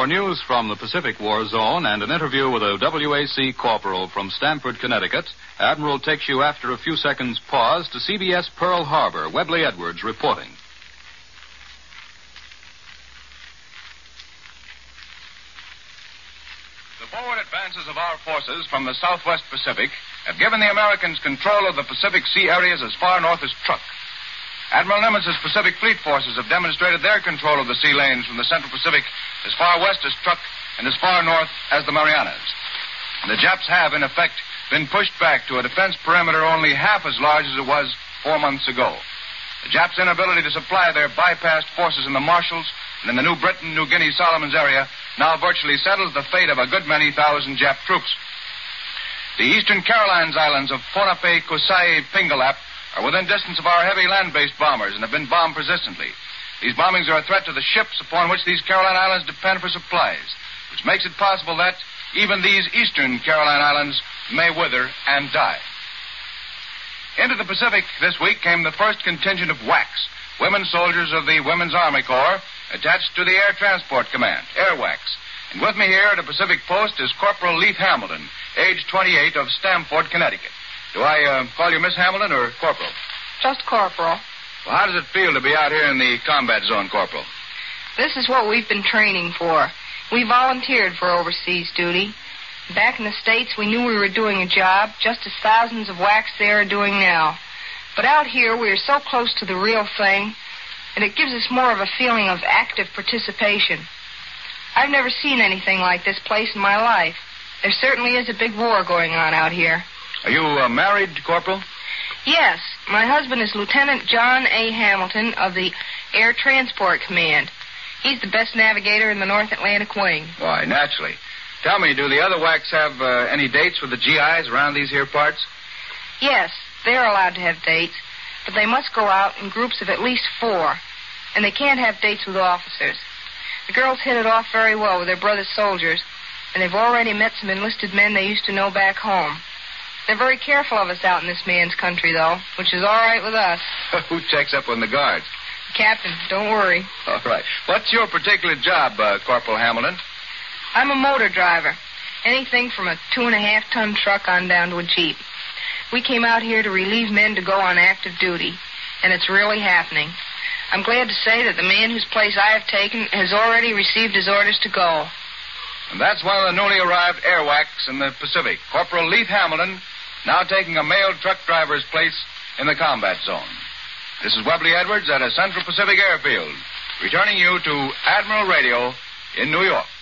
For news from the Pacific War Zone and an interview with a WAC corporal from Stamford, Connecticut, Admiral takes you after a few seconds' pause to CBS Pearl Harbor. Webley Edwards reporting. The forward advances of our forces from the Southwest Pacific have given the Americans control of the Pacific Sea areas as far north as Truk. Admiral Nimitz' Pacific Fleet forces have demonstrated their control of the sea lanes from the Central Pacific as far west as Truk and as far north as the Marianas. And the Japs have, in effect, been pushed back to a defense perimeter only half as large as it was 4 months ago. The Japs' inability to supply their bypassed forces in the Marshalls and in the New Britain, New Guinea, Solomons area now virtually settles the fate of a good many thousand Jap troops. The eastern Carolines Islands of Ponape, Kusai, Pingalap are within distance of our heavy land-based bombers and have been bombed persistently. These bombings are a threat to the ships upon which these Caroline Islands depend for supplies, which makes it possible that even these eastern Caroline Islands may wither and die. Into the Pacific this week came the first contingent of WACs, women soldiers of the Women's Army Corps, attached to the Air Transport Command, AirWACs. And with me here at the Pacific Post is Corporal Leith Hamilton, age 28, of Stamford, Connecticut. Do I call you Miss Hamilton or Corporal? Just Corporal. Well, how does it feel to be out here in the combat zone, Corporal? This is what we've been training for. We volunteered for overseas duty. Back in the States, we knew we were doing a job, just as thousands of WACs there are doing now. But out here, we are so close to the real thing, and it gives us more of a feeling of active participation. I've never seen anything like this place in my life. There certainly is a big war going on out here. Are you married, Corporal? Yes. My husband is Lieutenant John A. Hamilton of the Air Transport Command. He's the best navigator in the North Atlantic Wing. Why, naturally. Tell me, do the other WACs have any dates with the GIs around these here parts? Yes, they're allowed to have dates, but they must go out in groups of at least 4, and they can't have dates with officers. The girls hit it off very well with their brother soldiers, and they've already met some enlisted men they used to know back home. They're very careful of us out in this man's country, though, which is all right with us. Who checks up on the guards? Captain, don't worry. All right. What's your particular job, Corporal Hamilton? I'm a motor driver. Anything from a 2.5-ton truck on down to a Jeep. We came out here to relieve men to go on active duty, and it's really happening. I'm glad to say that the man whose place I have taken has already received his orders to go. And that's one of the newly arrived AirWACs in the Pacific, Corporal Leith Hamilton, now taking a male truck driver's place in the combat zone. This is Webley Edwards at a Central Pacific airfield, returning you to Admiral Radio in New York.